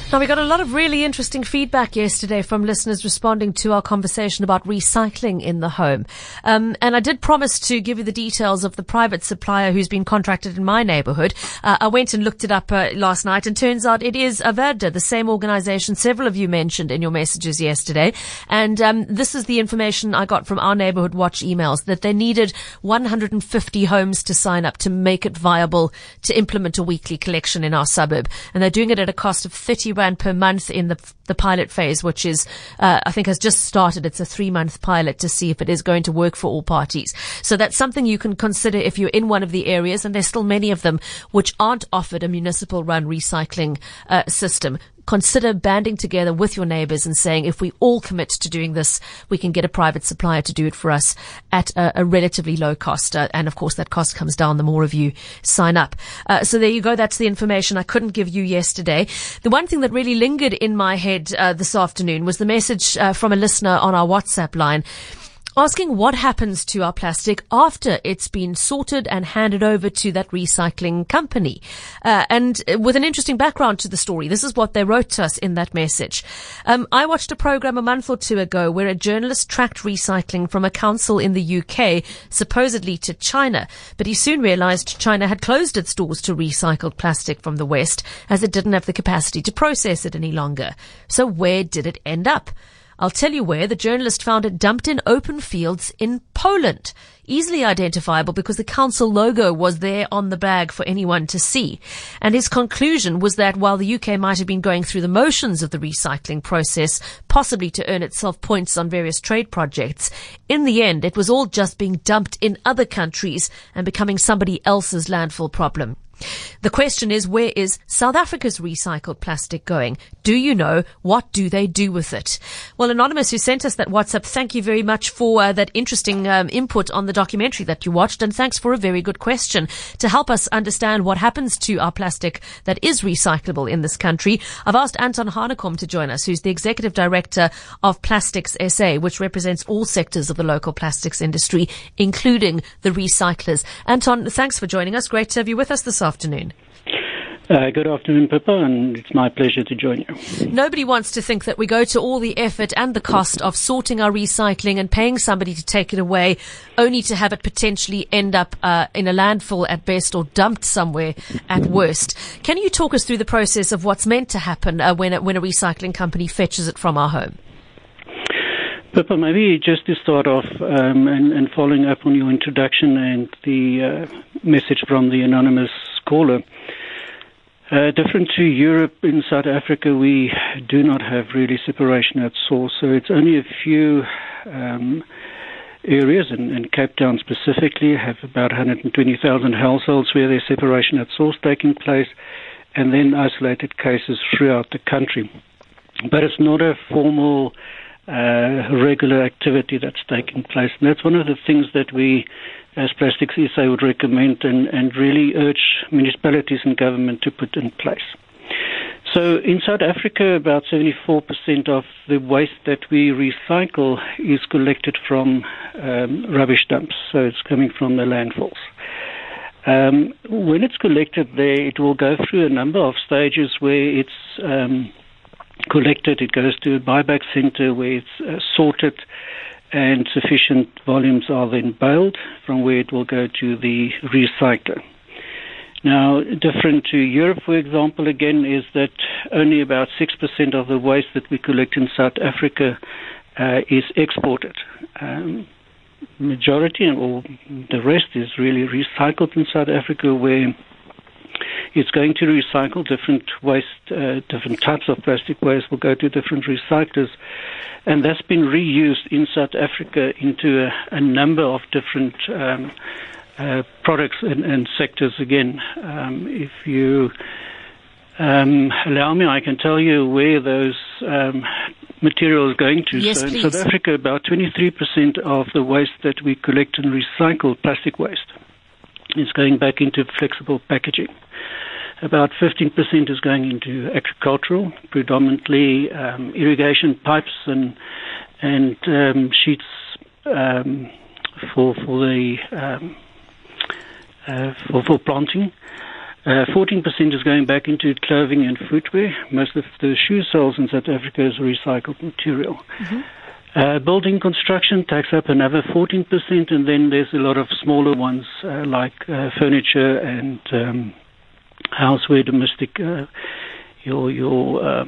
Now, we got a lot of really interesting feedback yesterday from listeners responding to our conversation about recycling in the home. And I did promise to give you the details of the private supplier who's been contracted in my neighborhood. I went and looked it up last night, and turns out it is Averde, the same organization several of you mentioned in your messages yesterday. And this is the information I got from our Neighborhood Watch emails, that they needed 150 homes to sign up to make it viable to implement a weekly collection in our suburb. And they're doing it at a cost of 30 Rand per month in the pilot phase, which is, I think has just started. It's a 3-month pilot to see if it is going to work for all parties. So that's something you can consider if you're in one of the areas, and there's still many of them which aren't offered a municipal run recycling system. Consider banding together with your neighbours and saying, if we all commit to doing this, we can get a private supplier to do it for us at a relatively low cost. And of course, that cost comes down the more of you sign up. So there you go. That's the information I couldn't give you yesterday. The one thing that really lingered in my head this afternoon was the message from a listener on our WhatsApp line, asking what happens to our plastic after it's been sorted and handed over to that recycling company. And with an interesting background to the story, this is what they wrote to us in that message. I watched a program a month or two ago where a journalist tracked recycling from a council in the UK, supposedly to China. But he soon realized China had closed its doors to recycled plastic from the West, as it didn't have the capacity to process it any longer. So where did it end up? I'll tell you where. The journalist found it dumped in open fields in Poland. Easily identifiable because the council logo was there on the bag for anyone to see. And his conclusion was that while the UK might have been going through the motions of the recycling process, possibly to earn itself points on various trade projects, in the end it was all just being dumped in other countries and becoming somebody else's landfill problem. The question is, where is South Africa's recycled plastic going? Do you know? What do they do with it? Well, Anonymous, who sent us that WhatsApp, thank you very much for that interesting input on the documentary that you watched, and thanks for a very good question to help us understand what happens to our plastic that is recyclable in this country. I've asked Anton Hanekom to join us, who's the Executive Director of Plastics SA, which represents all sectors of the local plastics industry, including the recyclers. Anton, thanks for joining us. Great to have you with us this afternoon. Good afternoon, Pippa, and it's my pleasure to join you. Nobody wants to think that we go to all the effort and the cost of sorting our recycling and paying somebody to take it away, only to have it potentially end up in a landfill at best, or dumped somewhere at worst. Can you talk us through the process of what's meant to happen when a recycling company fetches it from our home? Pippa, maybe just to start off and following up on your introduction and the message from the anonymous caller. Different to Europe, in South Africa, we do not have really separation at source. So it's only a few areas, and Cape Town specifically have about 120,000 households where there's separation at source taking place, and then isolated cases throughout the country. But it's not a formal regular activity that's taking place. And that's one of the things that we, as Plastics SA, would recommend and really urge municipalities and government to put in place. So in South Africa, about 74% of the waste that we recycle is collected from rubbish dumps. So it's coming from the landfills. When it's collected there, it will go through a number of stages where it's collected. It goes to a buyback center where it's sorted, and sufficient volumes are then baled, from where it will go to the recycler. Now, different to Europe, for example, again, is that only about 6% of the waste that we collect in South Africa is exported. Majority, or the rest, is really recycled in South Africa, where it's going to recycle different waste, different types of plastic waste will go to different recyclers. And that's been reused in South Africa into a number of different products and sectors again. If you allow me, I can tell you where those material is going to. Yes, so please. In South Africa, about 23% of the waste that we collect and recycle, plastic waste, is going back into flexible packaging. About 15% is going into agricultural, predominantly irrigation pipes and sheets for planting. 14% is going back into clothing and footwear. Most of the shoe soles in South Africa is recycled material. Building construction takes up another 14%, and then there's a lot of smaller ones like furniture and houseware, domestic, your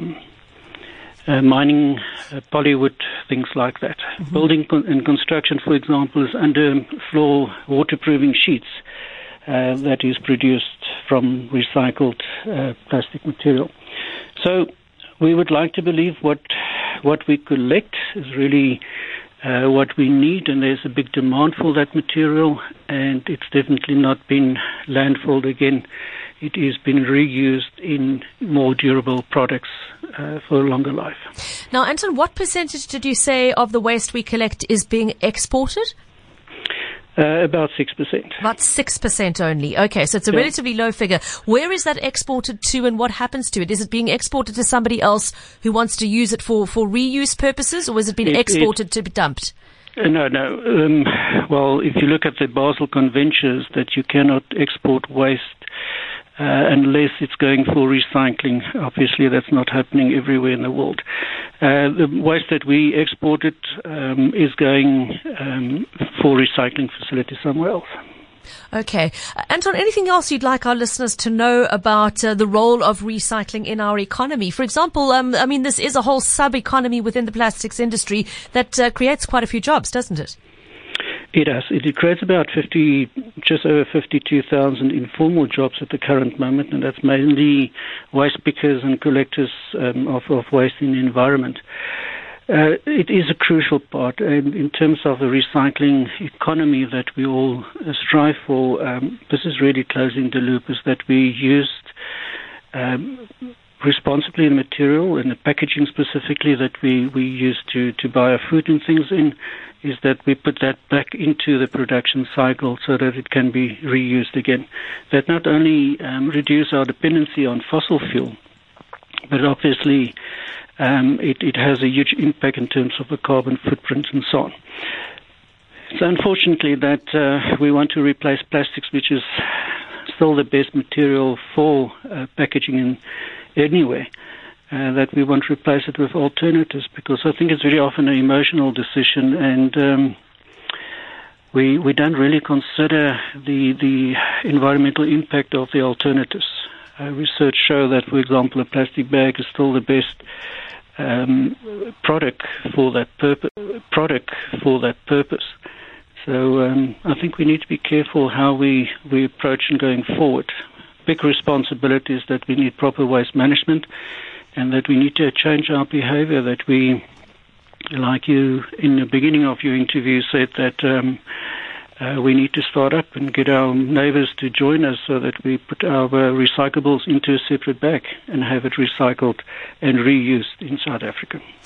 mining, polywood, things like that. Building and construction, for example, is underfloor waterproofing sheets that is produced from recycled plastic material. So we would like to believe what we collect is really what we need, and there's a big demand for that material, and it's definitely not been landfilled again. It has been reused in more durable products for a longer life. Now, Anton, what percentage did you say of the waste we collect is being exported? About 6%. About 6% only. Okay, so it's a relatively low figure. Where is that exported to, and what happens to it? Is it being exported to somebody else who wants to use it for reuse purposes, or is it being exported to be dumped? No. Well, if you look at the Basel Conventions, that you cannot export waste unless it's going for recycling. Obviously, that's not happening everywhere in the world. The waste that we exported is going for recycling facilities somewhere else. Okay. Anton, anything else you'd like our listeners to know about the role of recycling in our economy? For example, this is a whole sub-economy within the plastics industry that creates quite a few jobs, doesn't it? It does. It creates about just over 52,000 informal jobs at the current moment, and that's mainly waste pickers and collectors of waste in the environment. It is a crucial part in terms of the recycling economy that we all strive for. This is really closing the loop, is that we used responsibly the material and the packaging specifically that we use to buy our food and things in, is that we put that back into the production cycle so that it can be reused again. That not only reduce our dependency on fossil fuel, but obviously it has a huge impact in terms of the carbon footprint and so on. So unfortunately that we want to replace plastics, which is still the best material for packaging in anywhere, that we want to replace it with alternatives, because I think it's very often an emotional decision, and we don't really consider the environmental impact of the alternatives. Research show that, for example, a plastic bag is still the best product for that purpose. So I think we need to be careful how we approach and going forward. Big responsibility is that we need proper waste management, and that we need to change our behavior, that we, like you in the beginning of your interview said, that we need to start up and get our neighbors to join us so that we put our recyclables into a separate bag and have it recycled and reused in South Africa.